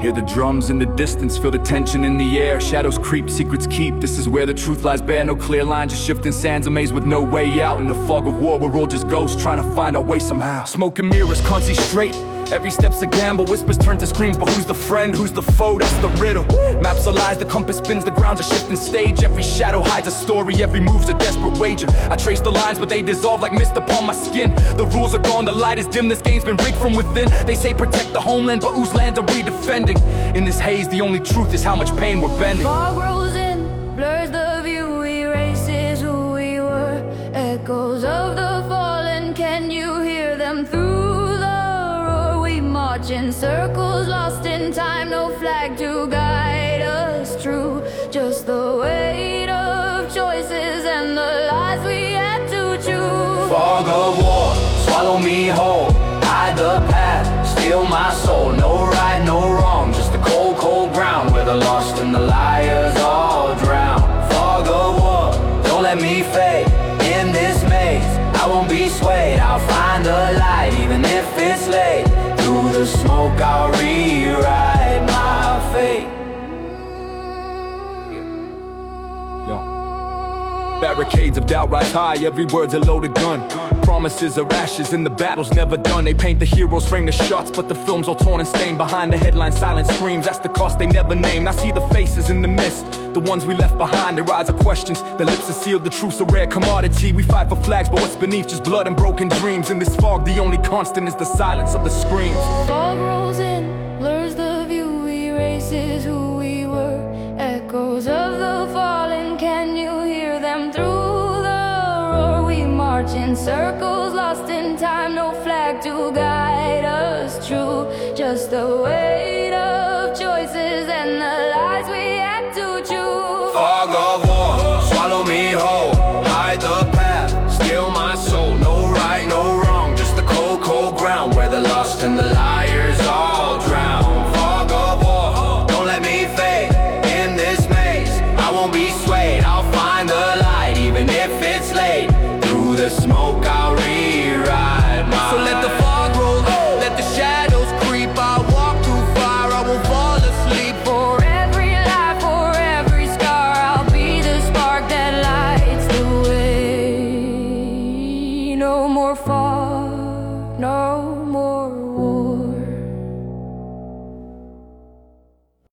Hear the drums in the distance, feel the tension in the air. Shadows creep, secrets keep, this is where the truth lies bare. No clear line, just shifting sands, a maze with no way out. In the fog of war, we're all just ghosts trying to find our way somehow. Smoke and mirrors, can't see straight, every step's a gamble. Whispers turn to screams, but who's the friend, who's the foe? That's the riddle. Maps are lies, the compass spins, the ground's a shifting stage. Every shadow hides a story, every move's a desperate wager. I trace the lines, but they dissolve like mist upon my skin. The rules are gone, the light is dim, this game's been rigged from within. They say protect the homeland, but whose land are we defending? In this haze, the only truth is how much pain we're bending. Fog rolls in, blurs the view, erases who we were. Echoes of the fallen, can you hear them through the roar? We march in circles, lost in time, no flag to guide us true. Just the weight of choices and the lies we had to choose. Fog of war, swallow me whole, hide the path, steal my soul. No right, no wrong, just the cold, cold ground where the lost and the liars all drown. Fog of war, don't let me fade in this maze. I won't be swayed, I'll find the light even if it's late. Through the smoke I'll rewrite my fate. Barricades of doubt rise high, every word's a loaded gun. Promises are ashes and the battle's never done. They paint the heroes, frame the shots, but the film's all torn and stained. Behind the headline, silent screams, that's the cost they never named. I see the faces in the mist, the ones we left behind. Their eyes are questions, their lips are sealed, the truth's a rare commodity. We fight for flags, but what's beneath just blood and broken dreams. In this fog, the only constant is the silence of the screams. Fog rolls in, blurs the view, erases who we were. Echoes of the fallen, can you hear them through the roar? We march in circles, lost in time, no flag to guide us true. Just the way